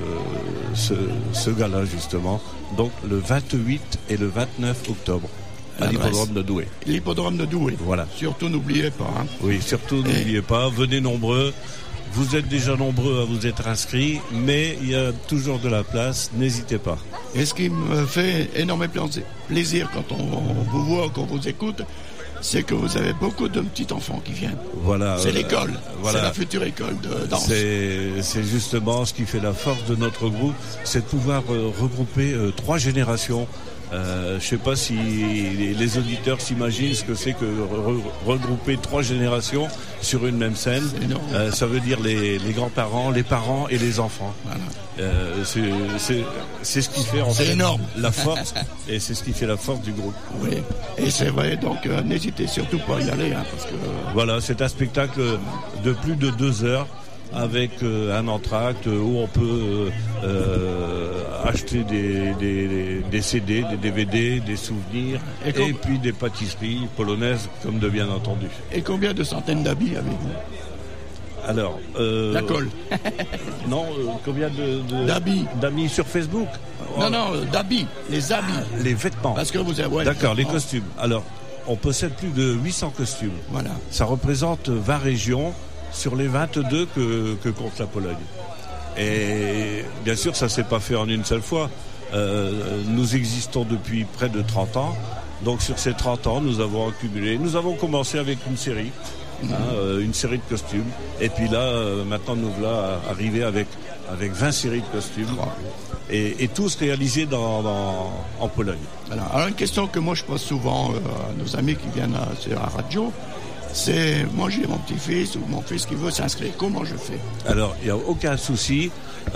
ce gala justement, donc le 28 et le 29 octobre à l'hippodrome de Douai. L'hippodrome de Douai. Voilà. Surtout n'oubliez pas. Hein. Oui, surtout n'oubliez pas, venez nombreux. Vous êtes déjà nombreux à vous être inscrits, mais il y a toujours de la place, n'hésitez pas. Et ce qui me fait énormément plaisir quand on vous voit, qu'on vous écoute, c'est que vous avez beaucoup de petits enfants qui viennent. Voilà. C'est l'école, voilà. C'est la future école de danse. C'est justement ce qui fait la force de notre groupe, c'est de pouvoir regrouper 3 générations. Je ne sais pas si les auditeurs s'imaginent ce que c'est que regrouper 3 générations sur une même scène. Ça veut dire les grands-parents, les parents et les enfants. Voilà. C'est ce qui fait en fait énorme. La force, et c'est ce qui fait la force du groupe. Oui, et c'est vrai, donc n'hésitez surtout pas à y aller. Hein, parce que... Voilà, c'est un spectacle de plus de 2 heures. Avec un entracte où on peut acheter des CD, des DVD, des souvenirs, et puis des pâtisseries polonaises, comme de bien entendu. Et combien de centaines d'habits avez-vous? Alors, la colle. Non, combien d'amis sur Facebook? Non, d'habits, les habits. Les vêtements. Parce que vous avez... Ouais, d'accord, les costumes. Alors, on possède plus de 800 costumes. Voilà. Ça représente 20 régions sur les 22 que compte la Pologne. Et bien sûr, ça ne s'est pas fait en une seule fois. Nous existons depuis près de 30 ans. Donc sur ces 30 ans, nous avons accumulé. Nous avons commencé avec une série, une série de costumes. Et puis là, maintenant, nous voilà arrivés avec 20 séries de costumes. Et tous réalisés en Pologne. Alors une question que moi je pose souvent à nos amis qui viennent sur la radio, c'est moi j'ai mon petit-fils ou mon fils qui veut s'inscrire, comment je fais? Alors il n'y a aucun souci.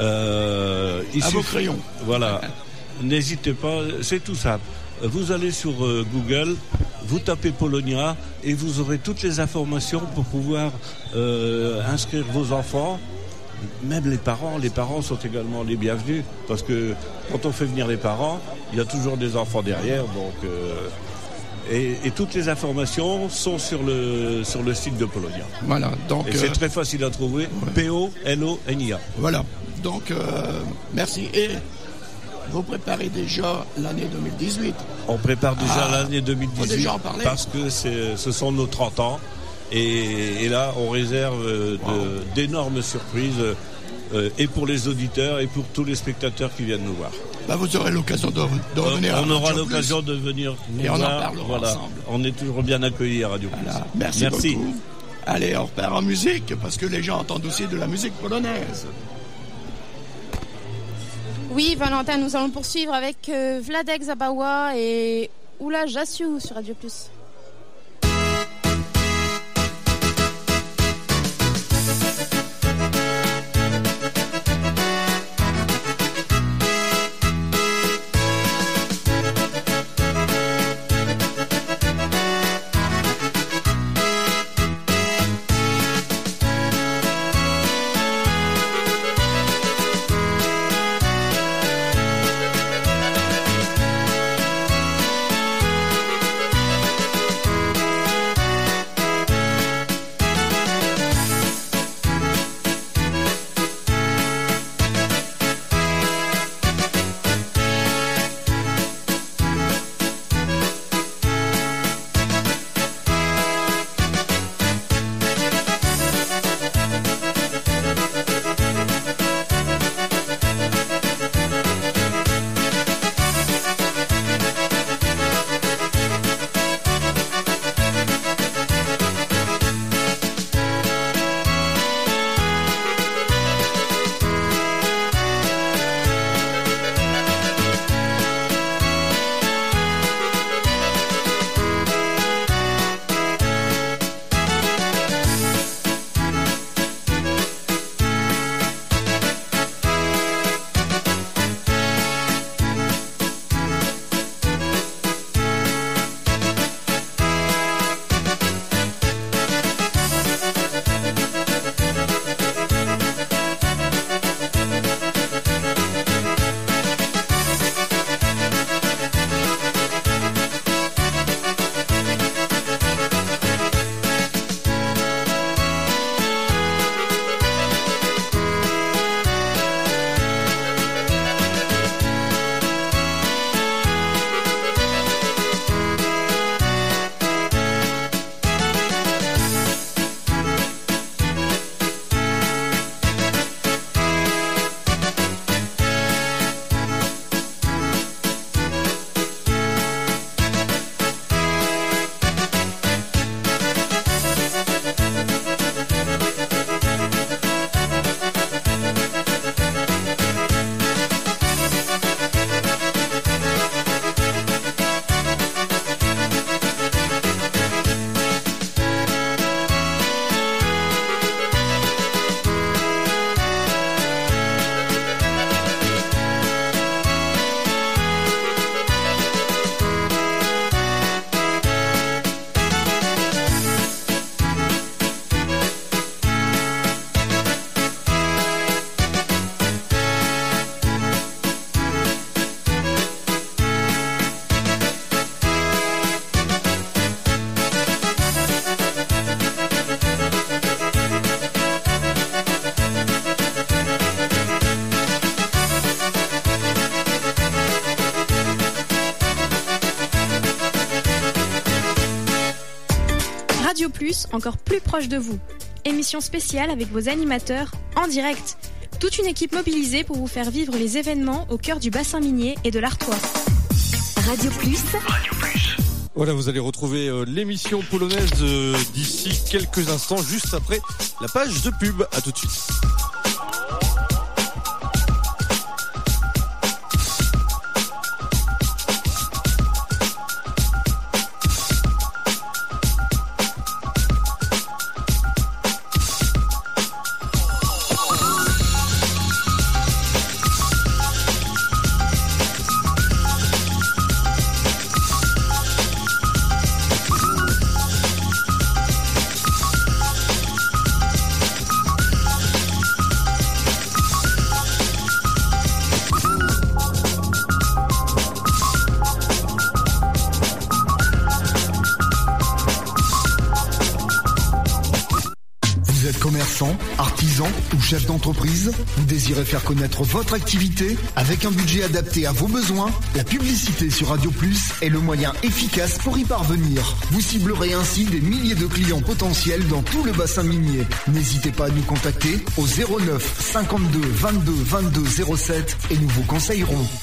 Vos crayons. Voilà, n'hésitez pas, c'est tout simple. Vous allez sur Google, vous tapez Polonia et vous aurez toutes les informations pour pouvoir inscrire vos enfants. Même les parents sont également les bienvenus, parce que quand on fait venir les parents, il y a toujours des enfants derrière, donc et toutes les informations sont sur le site de Polonia. Voilà, donc et c'est très facile à trouver. Polonia. Voilà, donc merci. Et vous préparez déjà l'année 2018? On prépare déjà l'année 2018 faut déjà en parler. Parce que ce sont nos 30 ans. Et là, on réserve d'énormes surprises et pour les auditeurs et pour tous les spectateurs qui viennent nous voir. Vous aurez l'occasion de revenir. On aura l'occasion de venir nous voir. Et on en parlera ensemble. On est toujours bien accueillis à Radio Plus. Voilà. Merci beaucoup. Allez, on repart en musique, parce que les gens entendent aussi de la musique polonaise. Oui, Valentin, nous allons poursuivre avec Wladek Zabawa et Oula Jasiu sur Radio Plus. Plus, encore plus proche de vous. Émission spéciale avec vos animateurs en direct. Toute une équipe mobilisée pour vous faire vivre les événements au cœur du bassin minier et de l'Artois. Radio Plus. Voilà, vous allez retrouver l'émission polonaise d'ici quelques instants, juste après la page de pub. À tout de suite. Artisan ou chef d'entreprise, vous désirez faire connaître votre activité avec un budget adapté à vos besoins? La publicité sur Radio Plus est le moyen efficace pour y parvenir. Vous ciblerez ainsi des milliers de clients potentiels dans tout le bassin minier. N'hésitez pas à nous contacter au 09 52 22 22 07 et nous vous conseillerons. 09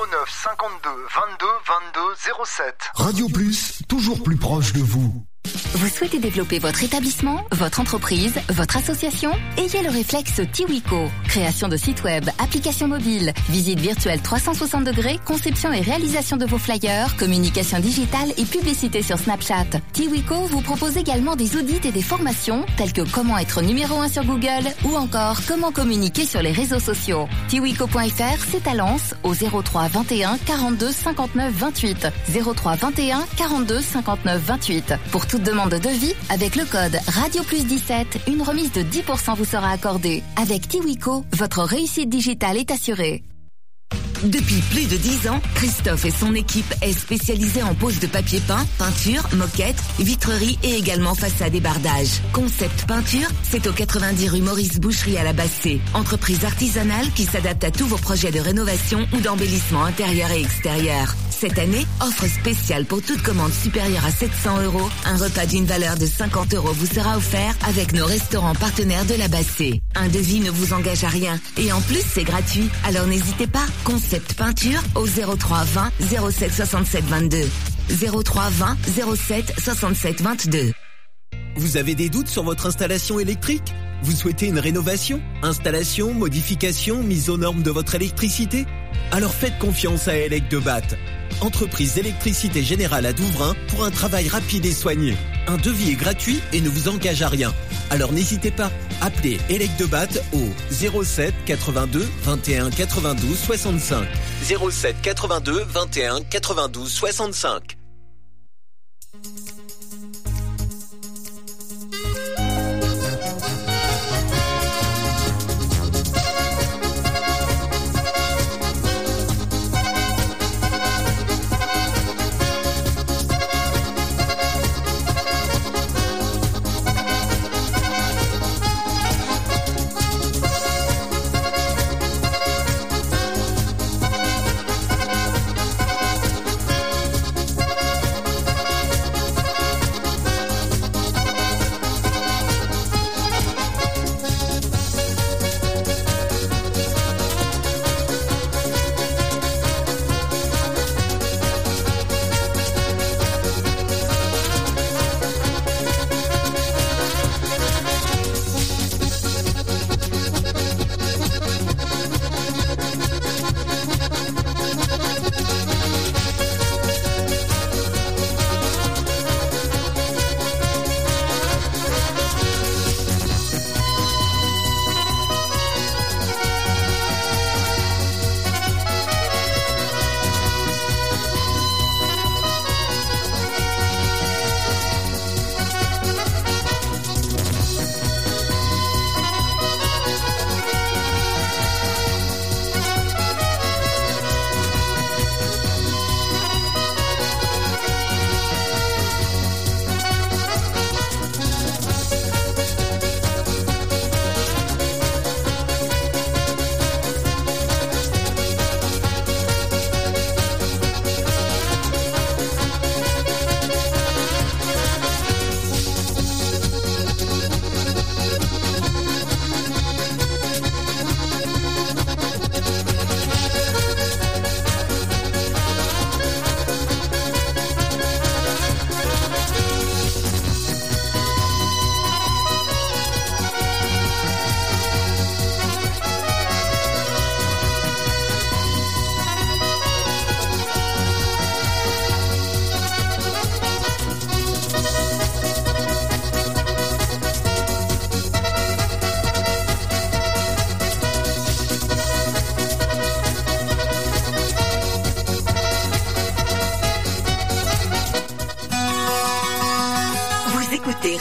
52 22 22 07. Radio Plus, toujours plus proche de vous. Vous souhaitez développer votre établissement, votre entreprise, votre association? Ayez le réflexe Tiwico. Création de sites web, applications mobiles, visite virtuelle 360 degrés, conception et réalisation de vos flyers, communication digitale et publicité sur Snapchat. Tiwico vous propose également des audits et des formations telles que comment être numéro 1 sur Google ou encore comment communiquer sur les réseaux sociaux. Tiwico.fr, c'est à Lens au 03 21 42 59 28. 03 21 42 59 28. Pour toute demande de devis, avec le code Radio Plus 17, une remise de 10% vous sera accordée. Avec Tiwico, votre réussite digitale est assurée. Depuis plus de 10 ans, Christophe et son équipe est spécialisée en pose de papier peint, peinture, moquette, vitrerie et également façade et bardage. Concept Peinture, c'est au 90 rue Maurice Boucherie à la Bassée. Entreprise artisanale qui s'adapte à tous vos projets de rénovation ou d'embellissement intérieur et extérieur. Cette année, offre spéciale pour toute commande supérieure à 700 €. Un repas d'une valeur de 50 € vous sera offert avec nos restaurants partenaires de la Bassée. Un devis ne vous engage à rien et en plus c'est gratuit. Alors n'hésitez pas. Concept Peinture au 03 20 07 67 22. 03 20 07 67 22. Vous avez des doutes sur votre installation électrique? Vous souhaitez une rénovation, installation, modification, mise aux normes de votre électricité? Alors faites confiance à Elec de Batte. Entreprise d'électricité générale à Douvrin pour un travail rapide et soigné. Un devis est gratuit et ne vous engage à rien. Alors n'hésitez pas, appelez Elec de Batte au 07 82 21 92 65. 07 82 21 92 65.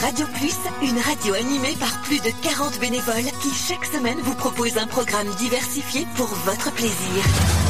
Radio Plus, une radio animée par plus de 40 bénévoles qui chaque semaine vous proposent un programme diversifié pour votre plaisir.